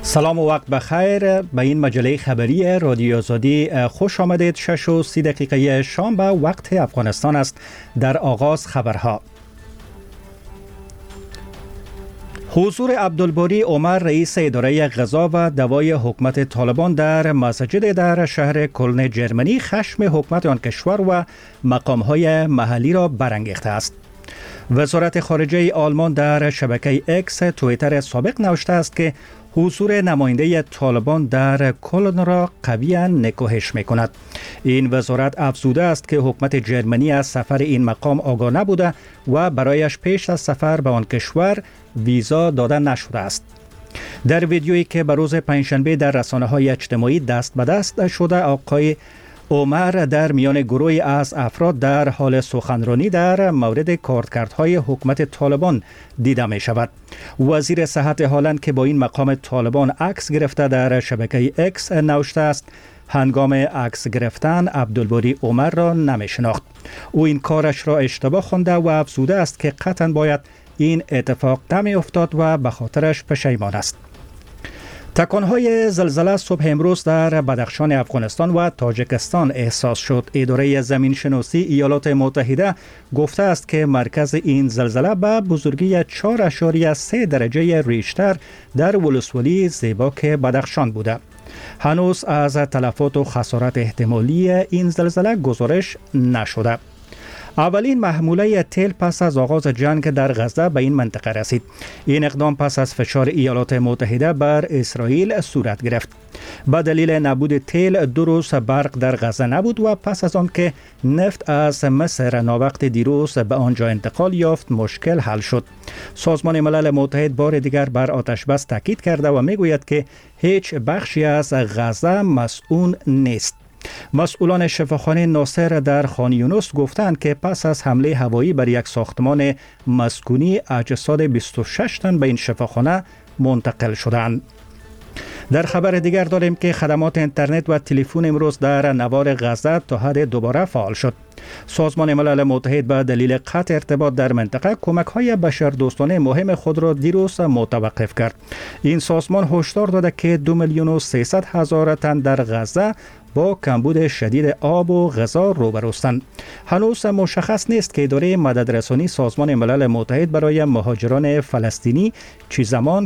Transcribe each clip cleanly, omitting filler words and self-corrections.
سلام و وقت بخیر. به این مجله خبری رادیو آزادی خوش آمدید. 6:30 شام به وقت افغانستان است. در آغاز خبرها: حضور عبدالباری عمر رئیس اداره غذا و دوای حکومت طالبان در مسجد در شهر کلن جرمنی خشم حکومت آن کشور و مقام‌های محلی را برانگیخته است. وزارت خارجه آلمان در شبکه اکس توییتر سابق نوشته است که حضور نماینده طالبان در کلن را قویاً نکوهش می‌کند. این وزارت افزوده است که حکومت جرمنی از سفر این مقام آگاه نبوده و برایش پیش از سفر به آن کشور ویزا داده نشده است. در ویدیویی که به روز پنجشنبه در رسانه‌های اجتماعی دست به دست شده، آقای عمر در میان گروهی از افراد در حال سخنرانی در مورد کارکردهای حکومت طالبان دیده می شود. وزیر صحت هالند که با این مقام طالبان عکس گرفته در شبکه اکس نوشته است هنگام عکس گرفتن عبدالباری عمر را نمی شناخت. او این کارش را اشتباه خوانده و افزوده است که قطعاً باید این اتفاق نمی افتاد و به خاطرش پشیمان است. تکانهای زلزله صبح امروز در بدخشان افغانستان و تاجیکستان احساس شد. اداره زمین شناسی ایالات متحده گفته است که مرکز این زلزله به بزرگی 4.3 درجه ریشتر در ولسوالی زیباک بدخشان بوده. هنوز از تلفات و خسارت احتمالی این زلزله گزارش نشده. اولین محموله تیل پس از آغاز جنگ در غزه به این منطقه رسید. این اقدام پس از فشار ایالات متحده بر اسرائیل صورت گرفت. به دلیل نبود تیل 2 روز برق در غزه نبود و پس از آن که نفت از مصر ناوقت دیروز به آنجا انتقال یافت مشکل حل شد. سازمان ملل متحد بار دیگر بر آتش بس تاکید کرده و میگوید که هیچ بخشی از غزه مسئول نیست. مسئولان شفاخانه ناصر در خان یونس گفتند که پس از حمله هوایی بر یک ساختمان مسکونی اجساد 26 تن به این شفاخانه منتقل شدند. در خبر دیگر داریم که خدمات اینترنت و تلفن امروز در نوار غزه تا حد دوباره فعال شد. سازمان ملل متحد به دلیل قطع ارتباط در منطقه کمک‌های بشردوستانه مهم خود را دیروز متوقف کرد. این سازمان هشدار داده که 2,300,000 تن در غزه با کمبود شدید آب و غذا روبروستند. هنوز مشخص نیست که اداره مددرسانی سازمان ملل متحد برای مهاجران فلسطینی چه زمان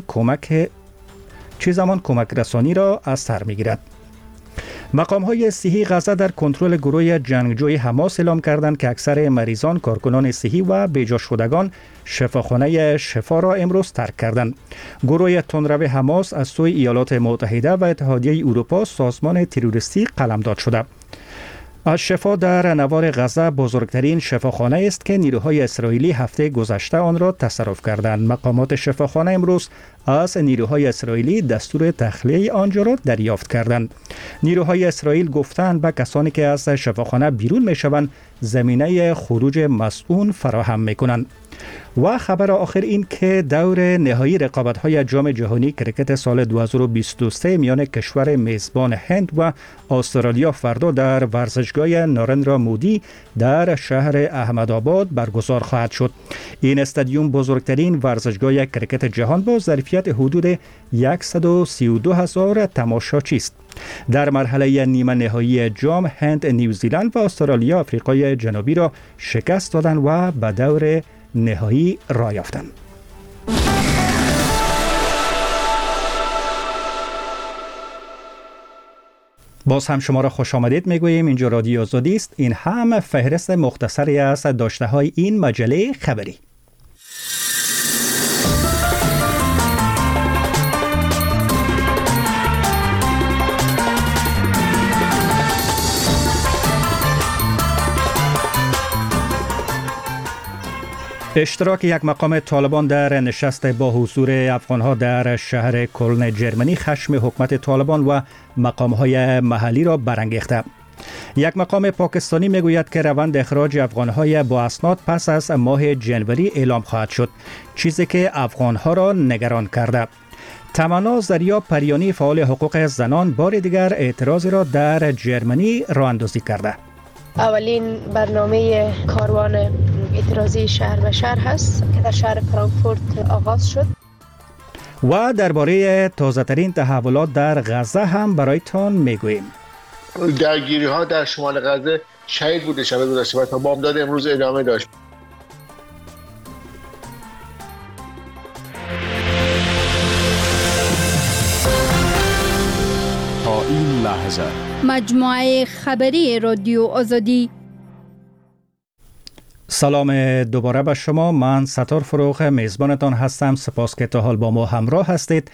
کمک رسانی را از سر می‌گیرد. مقام‌های صحی غزه در کنترل گروه جنگجوی حماس اعلام کردند که اکثر مریضان، کارکنان صحی و بیجا شدگان شفاخانه شفا را امروز ترک کردند. گروه تندرو حماس از سوی ایالات متحده و اتحادیه اروپا سازمان تروریستی قلمداد شده. از شفا در نوار غزه بزرگترین شفاخانه است که نیروهای اسرائیلی هفته گذشته آن را تصرف کردند. مقامات شفاخانه امروز از نیروهای اسرائیلی دستور تخلیه آنجا را دریافت کردند. نیروهای اسرائیل گفتند به کسانی که از شفاخانه بیرون میشوند زمینه خروج مسئول فراهم میکنند. و خبر آخر این که دور نهایی رقابت‌های جام جهانی کرکت سال 2023 میان کشور میزبان هند و استرالیا فردا در ورزشگاه نارندرا مودی در شهر احمدآباد برگزار خواهد شد. این استادیوم بزرگترین ورزشگاه کرکت جهان با ظرفیت حدود 132,000 تماشاچی است. در مرحله نیمه نهایی جام هند، نیوزیلند و استرالیا آفریقای جنوبی را شکست دادند و به دور نهایی راه یافتند. باز هم شما را خوش آمدید میگوییم. اینجا رادیو آزادی است. این هم فهرست مختصری از داشته های این مجله خبری. اشتراک یک مقام طالبان در نشست با حضور افغانها در شهر کلن جرمنی خشم حکومت طالبان و مقامهای محلی را برانگیخته. یک مقام پاکستانی میگوید که روند اخراج افغانهای با اسناد پس از ماه جنوری اعلام خواهد شد، چیزی که افغانها را نگران کرده. تمنا زریا پریانی فعال حقوق زنان بار دیگر اعتراض را در جرمنی راه اندازی کرده. اولین برنامه کاروان اعتراضی شهر به شهر هست که در شهر فرانکفورت آغاز شد. و درباره تازه‌ترین تحولات در غزه هم برایتان میگوییم. درگیری ها در شمال غزه شدید بوده شب گذشته و تا بامداد امروز ادامه داشت. تا این لحظه مجموعه خبری رادیو آزادی. سلام دوباره به شما. من ستار فروغ میزبانتان هستم. سپاس که تا حال با ما همراه هستید.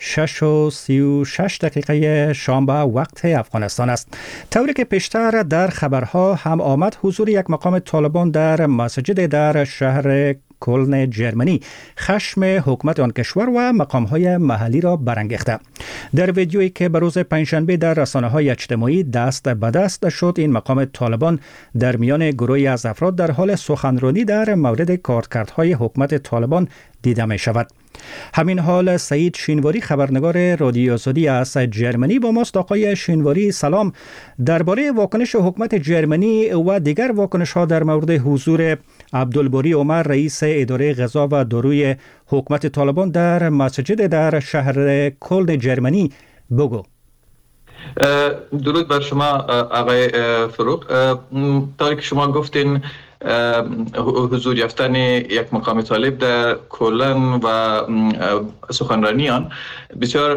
6:36 شام به وقت افغانستان است. طوری که پیشتر در خبرها هم آمد، حضور یک مقام طالبان در مسجد در شهر کلن جرمنی خشم حکومت آن کشور و مقام‌های محلی را برانگیخته. در ویدیویی که به روز پنجشنبه در رسانه‌های اجتماعی دست به دست شد، این مقام طالبان در میان گروهی از افراد در حال سخنرانی در مورد کارکردهای حکومت طالبان دیده می شود. همین حال سعید شینواری، خبرنگار رادیو آزادی از جرمنی با ماست. آقای شینواری سلام. درباره واکنش حکومت جرمنی و دیگر واکنش ها در مورد حضور عبدالباری عمر، رئیس اداره غذا و داروی حکومت طالبان در مسجد در شهر کلن جرمنی بگو. درود بر شما آقای فروغ. طوری که شما گفتین، حضور یافتن یک مقام طالب در کلن و سخنرانیان بسیار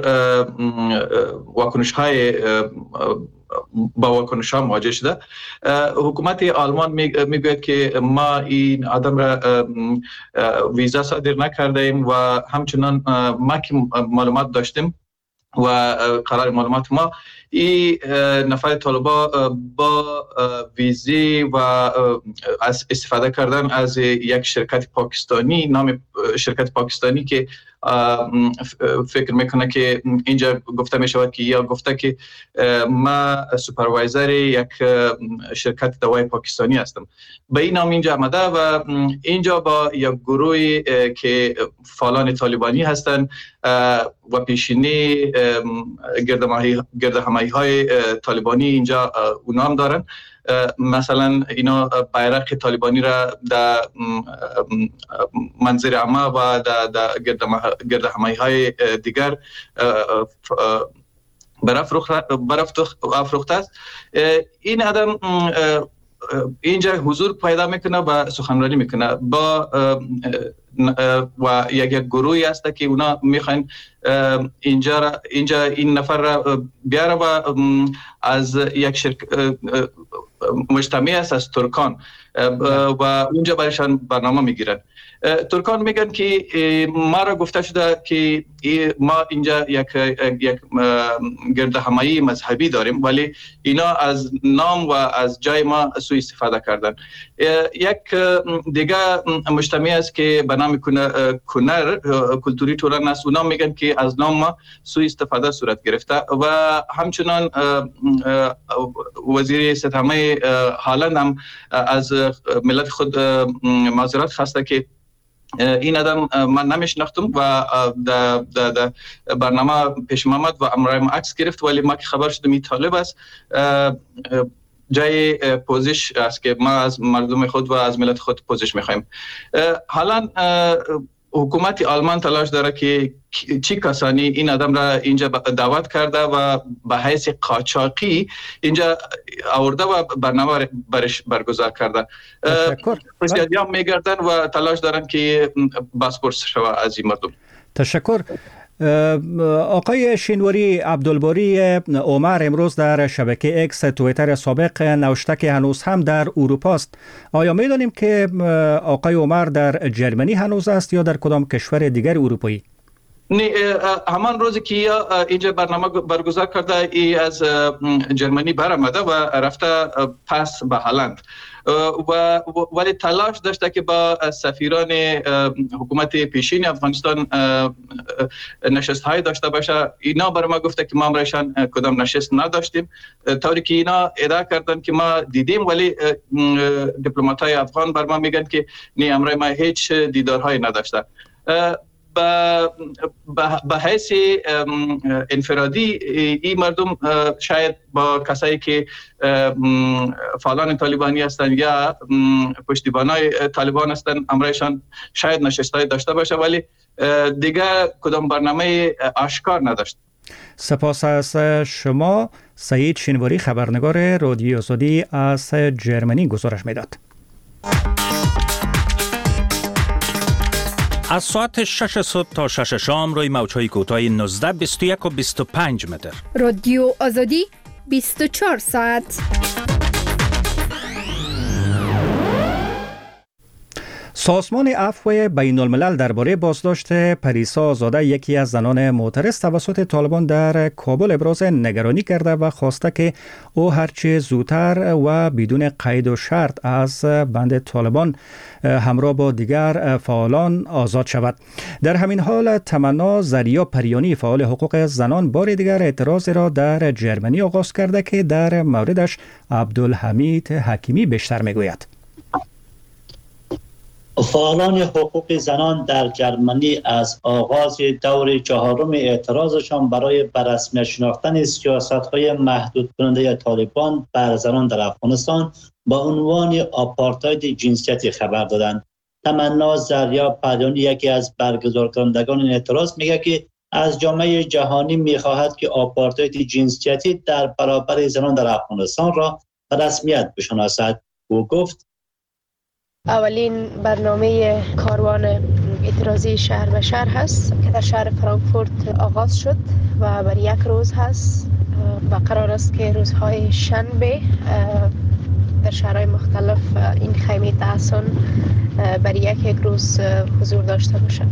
با واکنش ها مواجه شده. حکومت آلمان میگوید که ما این آدم را ویزا صادر نکردیم و همچنان ما که معلومات داشتیم و قرار معلومات ما این نفر طالبا با ویزی و از استفاده کردن از یک شرکت پاکستانی، نام شرکت پاکستانی که فکر میکنه که اینجا گفته میشود که یا گفته که ما سوپروایزر یک شرکت دوای پاکستانی هستم، به این نام اینجا آمده و اینجا با یک گروهی که فعالان طالبانی هستند و پیشینی گردهمایی های طالبانی اینجا اونا هم دارن. مثلا اینا بیرق طالبانی را در منظر عامه و در گردهمایی های دیگر برافروخته است. این آدم اینجا حضور پیدا میکنه و سخنرانی میکنه با و یک گروهی هست که اونا میخواین اینجا این نفر را بیاره و از یک مجتمع است از ترکان و اونجا برایشان برنامه میگیرن. ترکان میگن که ما را گفته شده که ما اینجا یک گردهمایی مذهبی داریم، ولی اینا از نام و از جای ما سوء استفاده کردن. یک دیگه مجتمع است که به نام کنر کلتوری توران است، اونا میگن که از نام ما سوء استفاده صورت گرفته و همچنان وزیر ستمه هالند هم از ملت خود معذرت خواسته که این آدم من نمیشناختم و در برنامه پیش آمد و امرایم عکس گرفت، ولی ما که خبر شدم این طالب است، جای پوزش است که ما از مردم خود و از ملت خود پوزش میخوایم. حالا حکومت آلمان تلاش داره که چی کسانی این آدم را اینجا دعوت کرده و به حیث قاچاقی اینجا آورده و برنامه برش برگزار کرده. بسیاری هم میگردن و تلاش دارن که بازپرس شود از این مردم. تشکر. آقای شینواری، عبدالباری عمر امروز در شبکه اکس توییتر سابق نوشته که هنوز هم در اروپا است. آیا می‌دانیم که آقای عمر در جرمنی هنوز است یا در کدام کشور دیگر اروپایی؟ نه، همان روزی که اینجا برنامه برگزار کرده ای از جرمنی برآمده و رفته پس به هلند ولی تلاش داشته که با سفیران حکومت پیشین افغانستان نشست های داشته باشه. اینا برای ما گفته که ما برایشان کدام نشست نداشتیم، طوری که اینا ادعا کردن که ما دیدیم، ولی دیپلمات های افغان بر ما میگن که نه، امرای ما هیچ دیدارهایی نداشته. به حیث انفرادی این مردم شاید با کسایی که فعالان طالبانی هستند یا پشتیبانای طالبان هستند امرایشان شاید نشستای داشته باشه، ولی دیگه کدام برنامه آشکار نداشت. سپاس از شما. سعید شینواری خبرنگار رادیو آزادی از جرمنی گزارش میداد. از ساعت 6 صبح تا 6 شام روی موج‌های کوتاه 19 21 و 25 متر. رادیو آزادی 24 ساعت. سازمان عفو بین الملل درباره بازداشت پریسا آزاده، یکی از زنان معترض توسط طالبان در کابل، ابراز نگرانی کرده و خواسته که او هرچه زودتر و بدون قید و شرط از بند طالبان همراه با دیگر فعالان آزاد شود. در همین حال تمنا زریا پریانی، فعال حقوق زنان، بار دیگر اعتراض را در جرمنی آغاز کرده که در موردش عبدالحمید حکیمی بیشتر میگوید. فعالان حقوق زنان در جرمنی از آغاز دور 4 اعتراضشان برای بررسمیت شناختن سیاست‌های محدود کننده طالبان بر زنان در افغانستان با عنوان آپارتاید جنسیتی خبر دادند. تمنا زریا پریانی، یکی از برگزار کنندگان این اعتراض، میگه که از جامعه جهانی میخواهد که آپارتاید جنسیتی در برابر زنان در افغانستان را به رسمیت بشناسد. او گفت اولین برنامه کاروان اعتراضی شهر به شهر هست که در شهر فرانکفورت آغاز شد و بر 1 روز هست و قرار است که روزهای شنبه در شهرهای مختلف این خیمه تحسن بر یک روز حضور داشته باشد.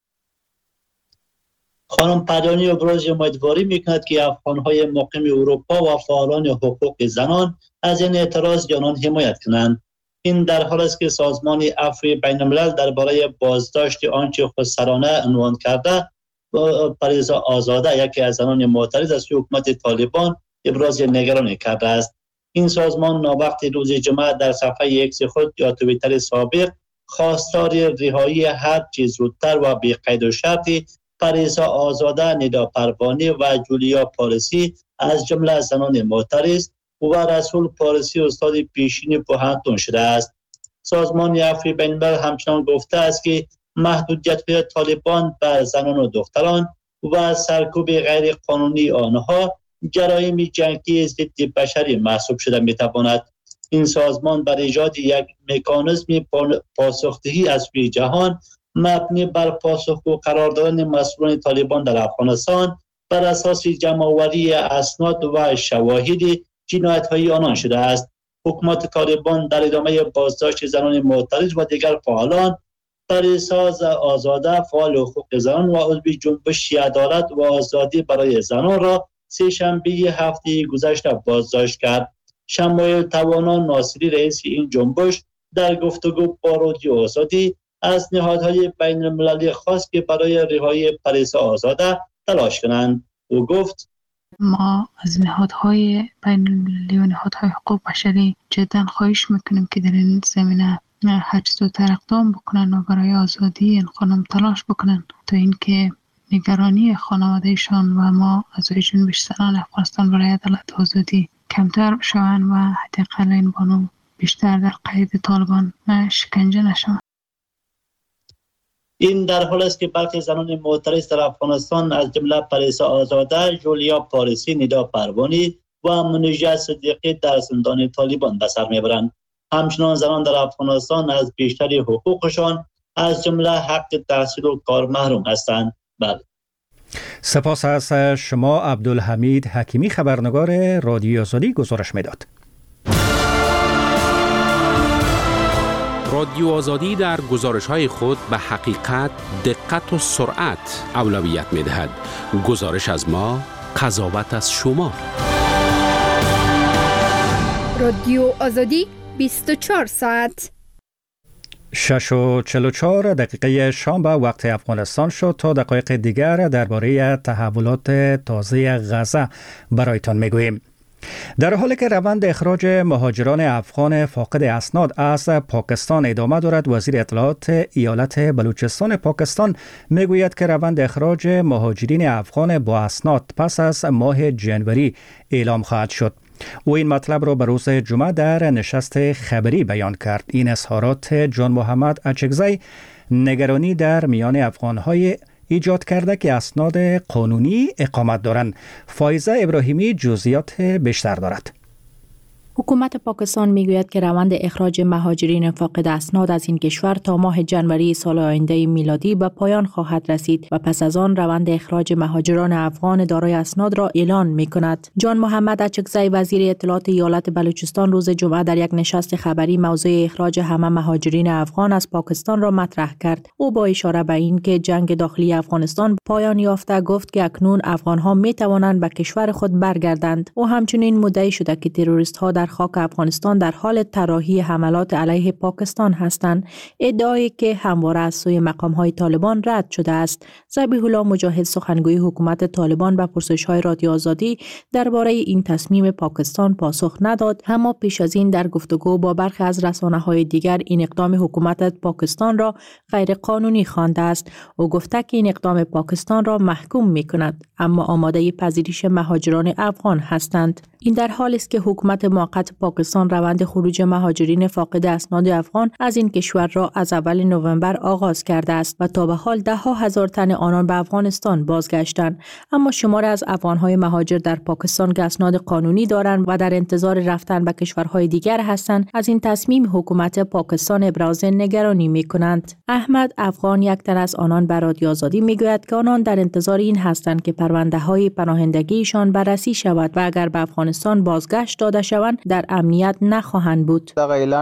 خانم پریانی ابراز امیدواری میکند که افغانهای مقیم اروپا و فعالان حقوق زنان از این اعتراض جانان حمایت کنند. این در حال است که سازمان عفو بین الملل درباره بازداشت آنچه خودسرانه عنوان کرده پریسا آزاده، یکی از زنان معترض از حکومت طالبان، ابراز نگرانی کرده است. این سازمان ناوقت روز جمعه در صفحه اکس خود یا توییتر سابق خواستار رهایی هر چیز زودتر و بی قید و شرطی پریسا آزاده، ندا پروانی و جولیا پارسی از جمله زنان معترض و رسول پارسی استاد پیشین پوهنتون شده است. سازمان عفو بین الملل همچنان گفته است که محدودیت‌های طالبان بر زنان و دختران و سرکوب غیر قانونی آنها جرایم جنگی ضد بشری محسوب شده می‌تواند. این سازمان بر ایجاد یک مکانیزم پاسخدهی از سوی جهان مبنی بر پاسخگو قرار دادن مسئولان طالبان در افغانستان بر اساس جمع‌آوری اسناد و شواهد جنایت‌های آنان شده است. حکومت طالبان در ادامه بازداشت زنان معترض و دیگر فعالان، پریسا آزاده، فعال حقوق زنان و عضو جنبش عدالت و آزادی برای زنان را سه شنبه هفته گذشته بازداشت کرد. شمایل توانا ناصری، رئیس این جنبش، در گفتگو با رادیو آزادی از نهادهای بین المللی خواست که برای رهایی پریسا آزاده تلاش کنند. او گفت ما از نهادهای بین المللی و نهادهای حقوق بشری جدا خواهش میکنیم که در این زمینه هر چه زودتر اقدام بکنن و برای آزادی این خانم تلاش بکنن تا اینکه نگرانی خانوادهشان و ما اعضای جنبش زنان افغانستان برای عدالت و آزادی کمتر شوند و حداقل این بانو بیشتر در قید طالبان شکنجه نشوند. این در حال است که برخی زنان معترض در افغانستان از جمله پریسا آزاده، جولیا پارسی، ندا پروانی و منیژه صدیقی در زندان طالبان به سر میبرند. همچنان زنان در افغانستان از بیشتری حقوقشان از جمله حق تحصیل و کار محروم هستند. بله. سپاس از شما عبدالحمید حکیمی، خبرنگار رادیو آزادی گزارش میداد. رادیو آزادی در گزارش‌های خود به حقیقت، دقت و سرعت اولویت می‌دهد. گزارش از ما، قضاوت از شما. رادیو آزادی 24 ساعت. 6:44 دقیقه شام به وقت افغانستان شد. تا دقایق دیگر درباره تحولات تازه غزه برایتان میگوییم. در حالی که روند اخراج مهاجران افغان فاقد اسناد از پاکستان ادامه دارد، وزیر اطلاعات ایالت بلوچستان پاکستان میگوید که روند اخراج مهاجرین افغان با اسناد پس از ماه جنوری اعلام خواهد شد. او این مطلب را به روز جمعه در نشست خبری بیان کرد. این اظهارات جان محمد اچکزی، نگرانی در میان افغان‌های ایجاد کرده که اسناد قانونی اقامت دارند. فایزه ابراهیمی جزئیات بیشتر دارد. حکومت پاکستان میگوید که روند اخراج مهاجرین فاقد اسناد از این کشور تا ماه جنوری سال آینده میلادی به پایان خواهد رسید و پس از آن روند اخراج مهاجران افغان دارای اسناد را اعلان میکند. جان محمد اچکزی وزیر اطلاعات ایالت بلوچستان روز جمعه در یک نشست خبری موضوع اخراج همه مهاجرین افغان از پاکستان را مطرح کرد. او با اشاره به این که جنگ داخلی افغانستان پایان یافته گفت که اکنون افغانها می توانند به کشور خود برگردند. او همچنین مدعی شده که تروریست ها در خاک افغانستان در حال طراحی حملات علیه پاکستان هستند، ادعایی که همواره از سوی مقام‌های طالبان رد شده است. ذبیح الله مجاهد سخنگوی حکومت طالبان به پرسش‌های رادیو آزادی درباره این تصمیم پاکستان پاسخ نداد، اما پیش از این در گفتگو با برخی از رسانه‌های دیگر این اقدام حکومت پاکستان را غیر قانونی خوانده است. او گفته که این اقدام پاکستان را محکوم می‌کند، اما آماده پذیرش مهاجران افغان هستند. این در حالی است که حکومت موقت پاکستان روند خروج مهاجرین فاقد اسناد افغان از این کشور را از اول نوامبر آغاز کرده است و تا به حال ده‌ها هزار تن آنان به افغانستان بازگشتند. اما شماری از افغان‌های مهاجر در پاکستان که اسناد قانونی دارند و در انتظار رفتن به کشورهای دیگر هستند، از این تصمیم حکومت پاکستان ابراز نگرانی می‌کنند. احمد افغان یک تن از آنان به رادیو آزادی می‌گوید که آنان در انتظار این هستند که پرونده‌های پناهندگیشان بررسی شود و اگر به افغانستان بازگشت داده شوند در امنیت نخواهند بود.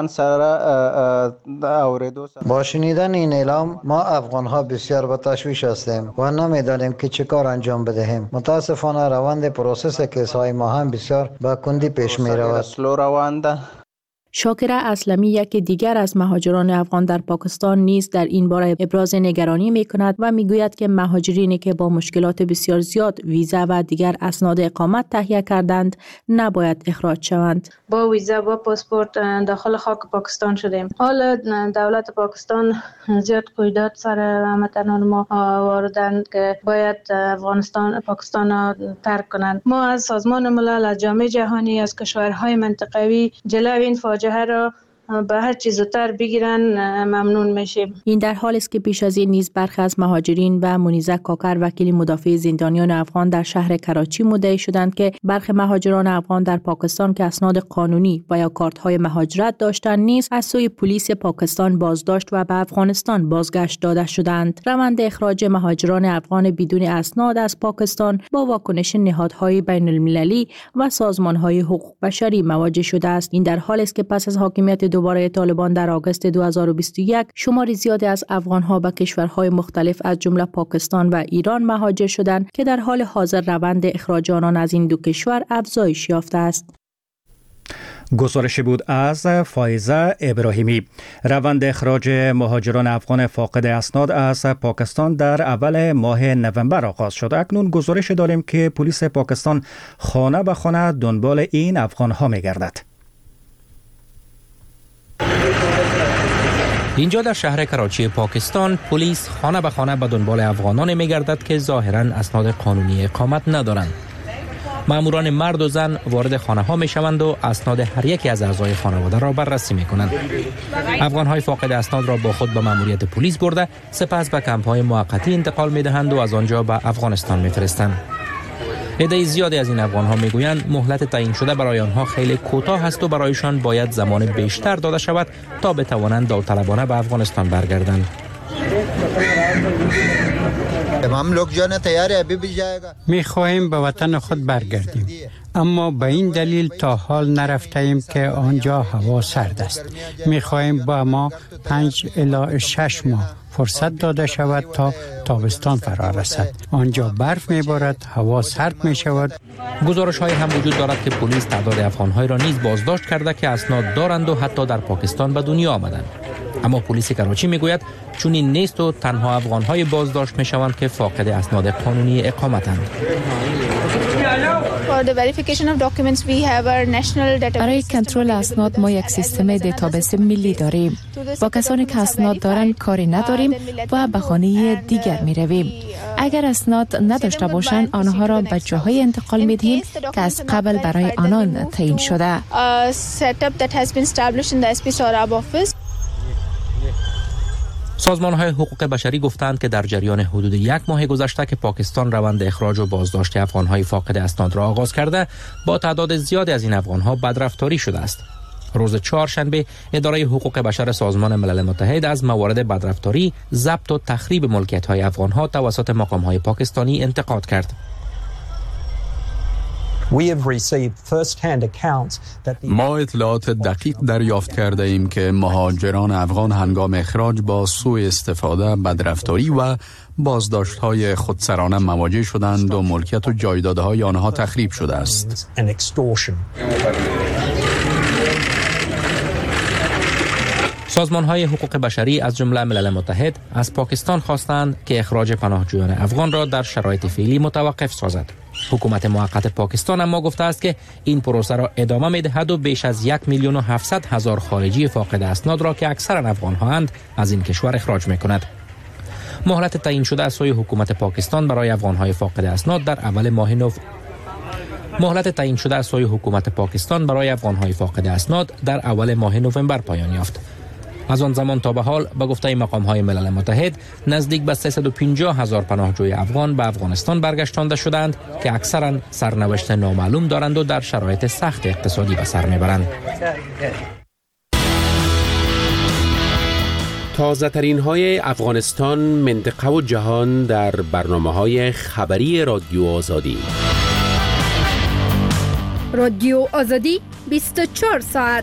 با شنیدن این اعلام ما افغان‌ها بسیار به تشویش هستیم و نمی‌دانیم که چه کار انجام بدهیم. متاسفانه روند پروسس کیس‌های ما هم بسیار به کندی پیش می‌رود. شاکره اسلمی یک دیگر از مهاجران افغان در پاکستان نیز در این باره ابراز نگرانی می‌کند و می‌گوید که مهاجرینی که با مشکلات بسیار زیاد ویزا و دیگر اسناد اقامت تهیه کردند نباید اخراج شوند. با ویزا و پاسپورت داخل خاک پاکستان شدیم. حالا دولت پاکستان زیاد قیودات سر هموطنان ما آوردند که باید پاکستان ترک کنند. ما از سازمان ملل، از جامعه جهانی، از کشورهای منطقوی جلوی این فاجعه را به هر چیز زودتر بگیرن ممنون میشیم. این در حالی است که پیش از این نیز برخی از مهاجرین و منیزه کاکر وکیل مدافع زندانیان افغان در شهر کراچی مدعی شدند که برخی مهاجران افغان در پاکستان که اسناد قانونی و یا کارت‌های مهاجرت داشتند نیز از سوی پلیس پاکستان بازداشت و به افغانستان بازگشت داده شدند. روند اخراج مهاجران افغان بدون اسناد از پاکستان با واکنش نهادهای بین المللی و سازمان‌های حقوق بشری مواجه شده است. این در حالی است که پس از حاکمیت دوباره طالبان در آگوست 2021 شماری زیادی از افغان‌ها به کشورهای مختلف از جمله پاکستان و ایران مهاجر شدند که در حال حاضر روند اخراج آنان از این دو کشور افزایش یافته است. گزارشی بود از فایزه ابراهیمی. روند اخراج مهاجران افغان فاقد اسناد از پاکستان در اول ماه نوامبر آغاز شد. اکنون گزارش داریم که پلیس پاکستان خانه به خانه دنبال این افغان‌ها می‌گردد. اینجا در شهر کراچی پاکستان پلیس خانه به خانه به دنبال افغانان می‌گردد که ظاهراً اسناد قانونی اقامت ندارند. ماموران مرد و زن وارد خانه ها می شوند و اسناد هر یکی از اعضای خانواده را بررسی می کنند. افغان های فاقد اسناد را با خود به ماموریت پلیس برده سپس به کمپ های موقتی انتقال می دهند و از آنجا به افغانستان می فرستند. عده زیادی از این افغان ها می گویند مهلت تعیین شده برای آنها خیلی کوتاه است و برایشان باید زمان بیشتر داده شود تا بتوانند داوطلبانه به افغانستان برگردند. می خواهیم به وطن خود برگردیم، اما به این دلیل تا حال نرفتیم که آنجا هوا سرد است. می خواهیم با ما 5 الی 6 ماه فرصت داده شود تا تابستان فرا رسد. آنجا برف می بارد، هوا سرد می شود. گزارش های هم وجود دارد که پلیس تعداد افغان های را نیز بازداشت کرده که اسناد دارند و حتی در پاکستان به دنیا آمدند. اما پلیس کراچی میگوید چون این نیست و تنها افغان های بازداشت می شوند که فاقد اسناد قانونی اقامتند. برای کنترل اسناد ما یک سیستم دیتابیس ملی داریم. با کسانی که اسناد دارند کاری نداریم و به خانه دیگر می رویم. اگر اسناد نداشته باشند آنها را به جاهای انتقال می دهیم که از قبل برای آنان تعیین شده. سازمان‌های حقوق بشری گفتند که در جریان حدود 1 ماه گذشته که پاکستان روند اخراج و بازداشت افغان‌های فاقد اسناد را آغاز کرده، با تعداد زیادی از این افغان‌ها بدرفتاری شده است. روز چهارشنبه اداره حقوق بشر سازمان ملل متحد از موارد بدرفتاری، ضبط و تخریب ملکیت‌های افغان‌ها توسط مقام‌های پاکستانی انتقاد کرد. ما اطلاعات دقیق دریافت کرده ایم که مهاجران افغان هنگام اخراج با سوء استفاده، بدرفتاری و بازداشت‌های خودسرانه مواجه شدند و ملکیت و جایدادهای آنها تخریب شده است. سازمان‌های حقوق بشری از جمله ملل متحد از پاکستان خواستند که اخراج پناهجویان افغان را در شرایط فعلی متوقف سازد. حکومت موقت پاکستان اما گفته است که این پروسه را ادامه می‌دهد و بیش از 1,700,000 خارجی فاقد اسناد را که اکثرا افغان‌هاند از این کشور اخراج می‌کند. مهلت تعیین شده از سوی حکومت پاکستان برای افغان‌های فاقد اسناد در اول ماه نوامبر پایان یافت. از آن زمان تا به حال به گفته مقام‌های ملل متحد نزدیک به 350,000 پناهجوی افغان به افغانستان برگشتانده شدند که اکثرا سرنوشت نامعلوم دارند و در شرایط سخت اقتصادی به سر میبرند. تازه ترین های افغانستان، منطقه و جهان در برنامه‌های خبری رادیو آزادی. رادیو آزادی 24 ساعت.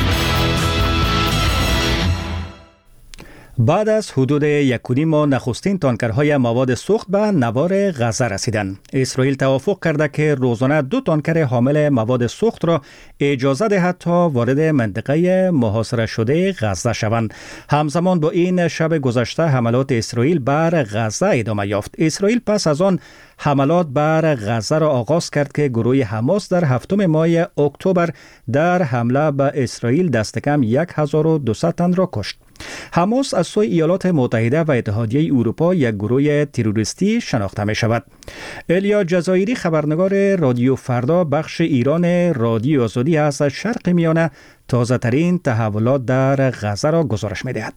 بعد از حدود 1.5 ماه نخستین تانکرهای مواد سوخت به نوار غزه رسیدند. اسرائیل توافق کرده که روزانه 2 تانکر حامل مواد سوخت را اجازه دهد تا وارد منطقه محاصره شده غزه شوند. همزمان با این، شب گذشته حملات اسرائیل بر غزه ادامه یافت. اسرائیل پس از آن حملات بر غزه را آغاز کرد که گروه حماس در 7 ماه اکتبر در حمله به اسرائیل دست کم 1200 تن را کشت. حماس از سوی ایالات متحده و اتحادیه اروپا یک گروه تروریستی شناخته می شود. الیا جزایری، خبرنگار رادیو فردا بخش ایران رادیو آزادی از شرق میانه، تازه ترین تحولات در غزه را گزارش می دهد.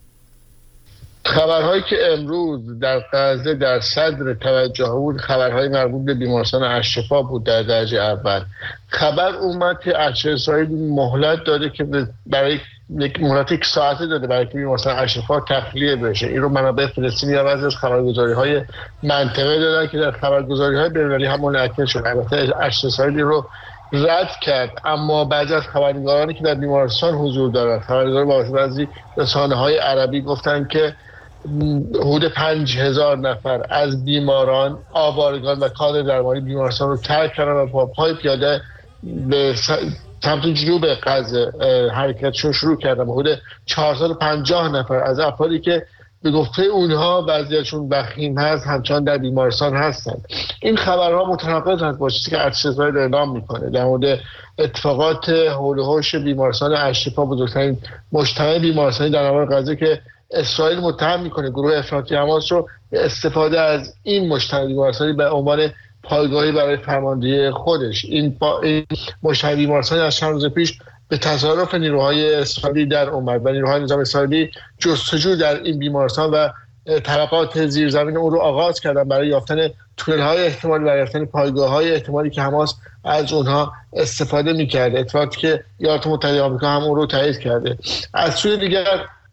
خبرهایی که امروز در غزه در صدر توجه بود، خبرهای مربوط به بیمارستان الشفا بود. در درجه اول خبر اومد که ارتش اسرائیل مهلت داده که برای مهلت 1 ساعته داده برای که بیمارستان الشفا تخلیه بشه. این رو منابع فلسطینی و بعضی از خبرگزاری‌های منطقه دادن که در خبرگزاری‌های بین‌المللی هم منعکس شد. البته ارتش اسرائیل رو رد کرد، اما بعضی از خبرنگارانی که در بیمارستان حضور دارند، خبرنگار با بعضی رسانه‌های عربی گفتن که حدود 5000 نفر از بیماران، آوارگان و کادر درمانی بیمارستان رو ترک کردن و با پای پیاده به سمت جنوب غزه حرکتشون شروع کردن. حدود 450 نفر از افرادی که به گفته اونها وضعیتشون وخیم هست همچنان در بیمارستان هستند. این خبرها متناقض هست با چیزی که ارتش اسرائیل اعلام میکنه در مورد اتفاقات حول و حوش بیمارستان الشفا، بزرگترین مجتمع بیمارستانی در نوار غزه که اسرائیل متهم میکنه گروه افراطی حماس رو به استفاده از این مجتمع بیمارستانی به عنوان پایگاهی برای فرماندهی خودش. این مجتمع بیمارستانی از چند روز پیش به تصارف نیروهای اسرائیلی در اومد و نیروهای نظام اسرائیلی جستجو در این بیمارستان و طبقات زیرزمین اون رو آغاز کردن برای یافتن تونل‌های احتمالی، برای یافتن پایگاه‌های احتمالی که حماس از اونها استفاده می‌کرده. اتفاقی که ایالات متحده آمریکا هم اون رو تایید کرده. از سوی دیگر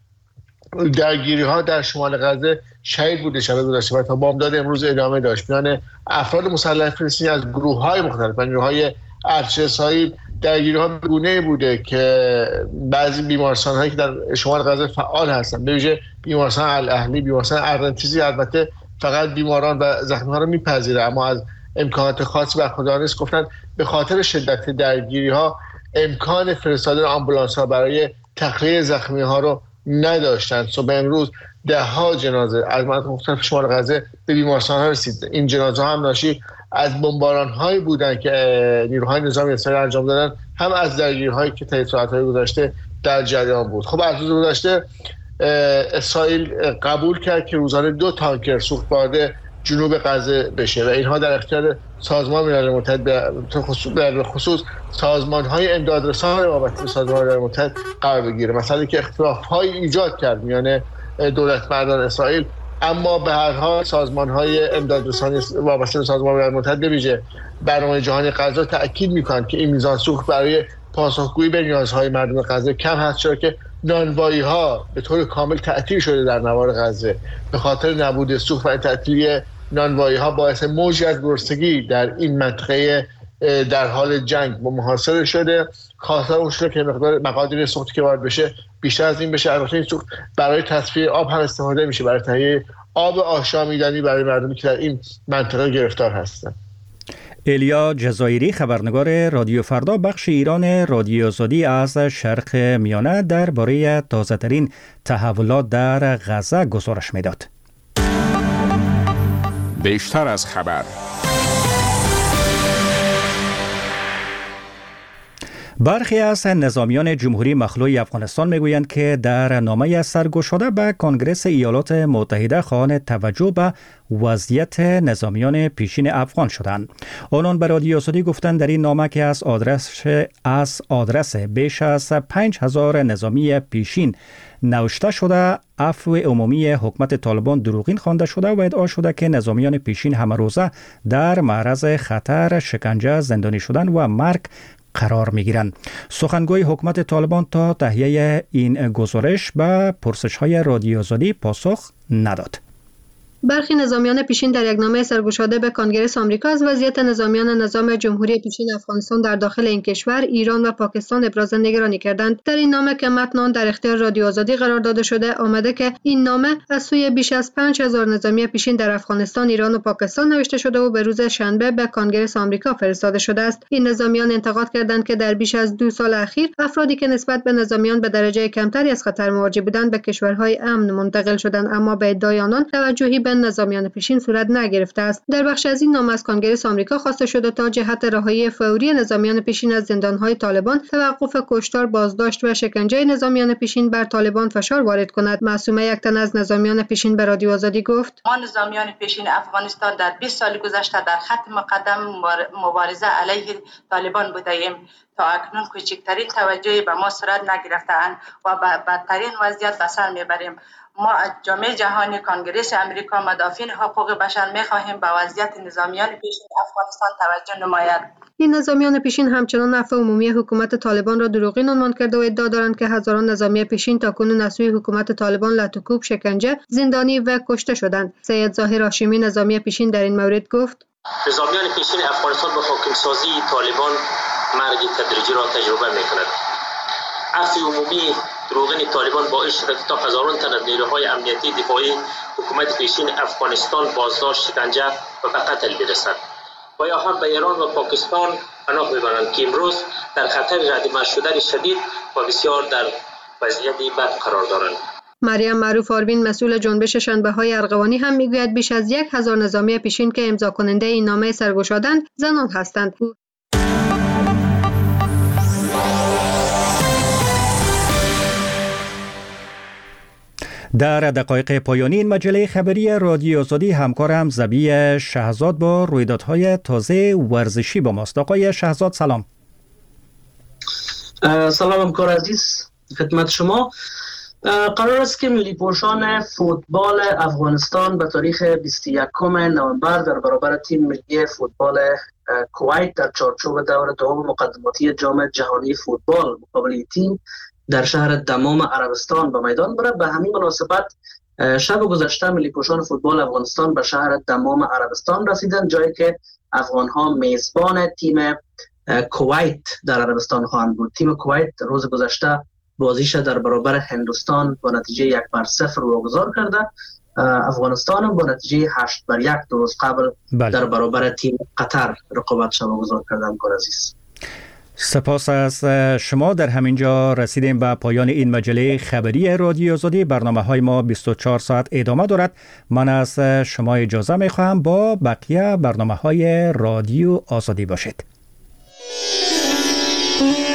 درگیری‌ها در شمال غزه شهید بوده شب گذشته و تا بامداد امروز ادامه داشت. میان افراد مسلح فلسطینی از گروه‌های مختلف و نیروهای ارتش اسرائیل درگیری‌ها بگونه بوده که بعضی بیمارستان‌هایی که در شمال غزه فعال هستند، به ویژه بیمارستان الاهلی، بیمارستان ارنتیزی، البته فقط بیماران و زخمی‌ها رو می‌پذیره، اما از امکانات خاصی برخوردار نیست. گفتن به خاطر شدت درگیری‌ها امکان فرستادن آمبولانس‌ها برای تخلیه زخمی‌ها رو نداشتند. صبح امروز ده‌ها جنازه از مناطق مختلف شمال غزه به بیمارستان‌ها رسید. این جنازه هم ناشی از بمباران‌هایی بودند که نیروهای نظامی اسرائیل انجام دادن، هم از درگیری‌هایی که طی ساعت‌های گذشته در جریان بود. خب از روز گذشته اسرائیل قبول کرد که روزانه 2 تانکر سوخت وارد جنوب غزه بشه و اینها در اختیار سازمان ملل متحد به خصوص سازمان‌های امدادرسان وابسته به سازمان ملل متحد قرار بگیره. مثلا که اختلاف‌های ایجاد کرد میان دولت مردان اسرائیل. اما به هر حال سازمان‌های امدادرسانی وابسته به سازمان ملل متحد ویژه برنامه جهانی غذا تاکید می‌کنند که این میزان سوخت برای پاسخگویی به نیازهای مردم غزه کم هست، چرا که نانوایی‌ها به طور کامل تعطیل شده در نوار غزه. به خاطر نبود سوخت و تعطیلی نانوایی‌ها باعث موجی از گرسنگی در این منطقه در حال جنگ با محاصره شده. خواستار اون شده که مقادیر سوختی که وارد بشه بیشتر از این بشه. البته این سوخت برای تصفیه آب هم استفاده میشه، برای تهیه آب آشامیدنی برای مردمی که در این منطقه گرفتار هستند. ایلیا جزایری، خبرنگار رادیو فردا بخش ایران رادیو آزادی از شرق میانه، درباره تازه‌ترین تحولات در غزه گزارش میداد. بیشتر از خبر. برخی از نظامیان جمهوری مخلوع افغانستان میگویند که در نامه سرگشاده به کنگره ایالات متحده خواهان توجه به وضعیت نظامیان پیشین افغان شدند. آنان به رادیو آزادی گفتند در این نامه که از آدرس بیش از 5000 نظامی پیشین نوشته شده، عفو عمومی حکومت طالبان دروغین خوانده شده و ادعا شده که نظامیان پیشین همه روزه در معرض خطر شکنجه، زندانی شدن و مرگ قرار می‌گیرند. سخنگوی حکومت طالبان تا تهیه این گزارش به پرسش‌های رادیو آزادی پاسخ نداد. برخی نظامیان پیشین در یک نامه سرگشاده به کنگره آمریکا از وضعیت نظامیان نظام جمهوری پیشین افغانستان در داخل این کشور، ایران و پاکستان ابراز نگرانی کردند. در این نامه که متن آن در اختیار رادیو آزادی قرار داده شده، آمده که این نامه از سوی بیش از 5000 نظامی پیشین در افغانستان، ایران و پاکستان نوشته شده و به روز شنبه به کنگره آمریکا فرستاده شده است. این نظامیان انتقاد کردند که در بیش از 2 سال اخیر افرادی که نسبت به نظامیان به درجه کمتری از خطر مواجه بودند به کشورهای امن منتقل شدند، اما به ادعای آنان توجهی به نظامیان پیشین صورت نگرفته است. در بخش از این نامه از کنگره آمریکا خواسته شده تا جهت رهایی فوری نظامیان پیشین از زندان‌های طالبان، توقف کشتار، بازداشت و شکنجه نظامیان پیشین بر طالبان فشار وارد کند. معصومه، یک تن از نظامیان پیشین، به رادیو آزادی گفت: ما نظامیان پیشین افغانستان در 20 سال گذشته در خط مقدم مبارزه علیه طالبان بودیم. تا اکنون کوچکترین توجهی به ما صورت نگرفته‌اند و بدترین وضعیت به سر میبریم. ما از جامعه جهانی، کنگره آمریکا، مدافعین حقوق بشر می‌خواهیم به وضعیت نظامیان پیشین افغانستان توجه نماید. این نظامیان پیشین همچنان عفو عمومی حکومت طالبان را دروغین عنوان کرده و ادعا دارند که هزاران نظامی پیشین تاکنون از سوی حکومت طالبان لطوکوب، شکنجه، زندانی و کشته شدند. سید ظاهر هاشمی، نظامی پیشین، در این مورد گفت: نظامیان پیشین افغانستان به حاکمسازی طالبان مرگ تدریجی را تجربه می‌کند. عفو عمومی دروغین طالبان باعث شده که تا هزاران تن از نیروهای امنیتی دفاعی حکومت پیشین افغانستان بازداشت، شکنجه و به قتل برسد. و یا هم به ایران و پاکستان پناه ببرند که امروز در خطر ردیمه شدن شدید و بسیار در وضعیت بد قرار دارند. مریم معروف آروین، مسئول جنبش شنبه‌های ارغوانی، هم میگوید بیش از 1000 نظامی پیشین که امضا کننده این نامه سرگشاده‌اند زنان هستند. در دقایق پایانی این مجله خبری رادیو آزادی همکارم زبی شهزاد با رویدادهای تازه ورزشی با ماست. آقای شهزاد سلام. سلام همکار عزیز، خدمت شما. قرار است که ملی پوشان فوتبال افغانستان به تاریخ 21 نوامبر در برابر تیم ملی فوتبال کویت در چارچوب دور دوم مقدماتی جام جهانی فوتبال مقابل تیم در شهر دمام عربستان به میدان برد. به همین مناسبت شب گذشته ملی پوشان فوتبال افغانستان به شهر دمام عربستان رسیدند، جایی که افغان‌ها میزبان تیم کویت در عربستان خواهند بود. تیم کویت روز گذشته بازیش در برابر هندوستان با نتیجه 1-0 واگذار کرده. افغانستان با نتیجه 8-1 دو روز قبل در برابر تیم قطر رقابتش واگذار کرده. همکار عزیز، سپاس از شما. در همینجا رسیدیم به پایان این مجله خبری رادیو آزادی. برنامه‌های ما 24 ساعت ادامه دارد. من از شما اجازه می‌خواهم با بقیه برنامه‌های رادیو آزادی باشید.